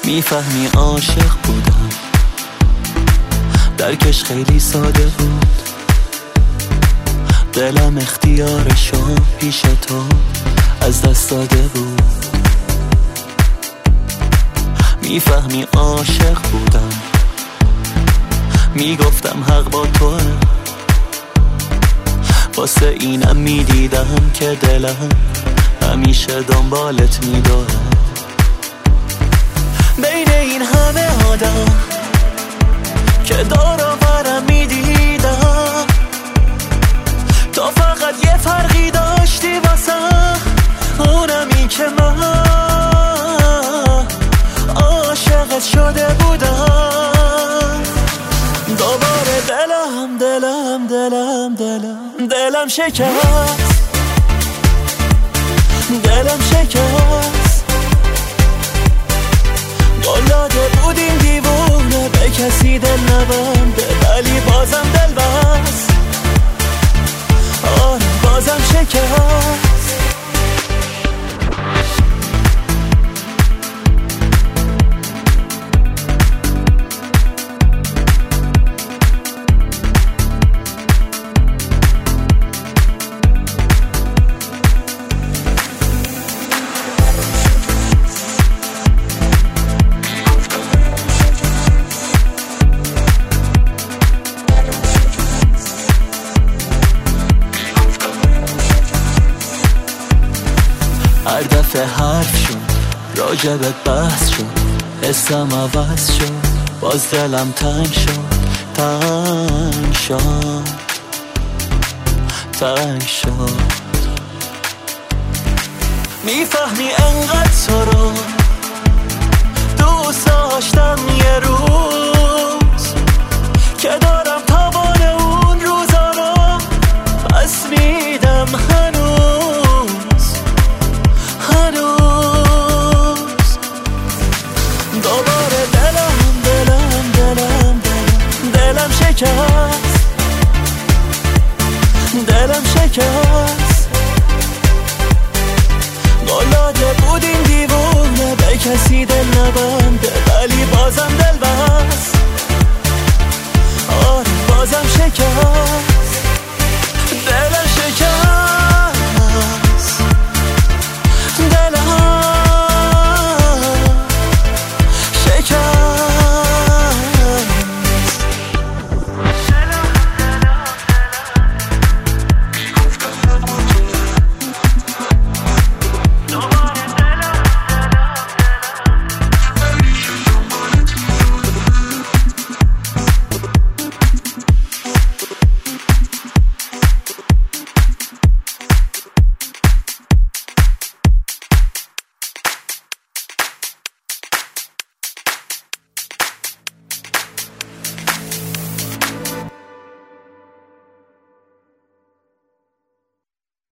میفهمی عاشق بودم، درکش خیلی ساده بود. دلم اختیارشو پیش تو از دست داده بود. میفهمی عاشق بودم، میگفتم حق با توه. واسه اینم میدیدم که دلم همیشه دنبالت میدوه. بین این همه آدم که دارم برم میدیدم، تو فقط یه فرقی داشتی واسم، اونم این که من عاشقت شده بودم. دوباره دلم شکست، دلم شکست. دلاده بودیم دیوونه، به کسی دل نبنده، ولی بازم دل بست. آره بازم شکست. هر دفعه حرف شد، راجبت بحث شد، حسم عوض شد، باز دلم تنگ شد، تنگ شد، تنگ شد. میفهمی انقدر تو رو دوست داشتم یه روز، که دارم توان اون روزا رو پس میدم هنوز. دوباره دلم شکست، دلم شکست. قلاده بودیم دیوونه، به کسی دل نبنده، ولی بازم دل بست. آره بازم شکست.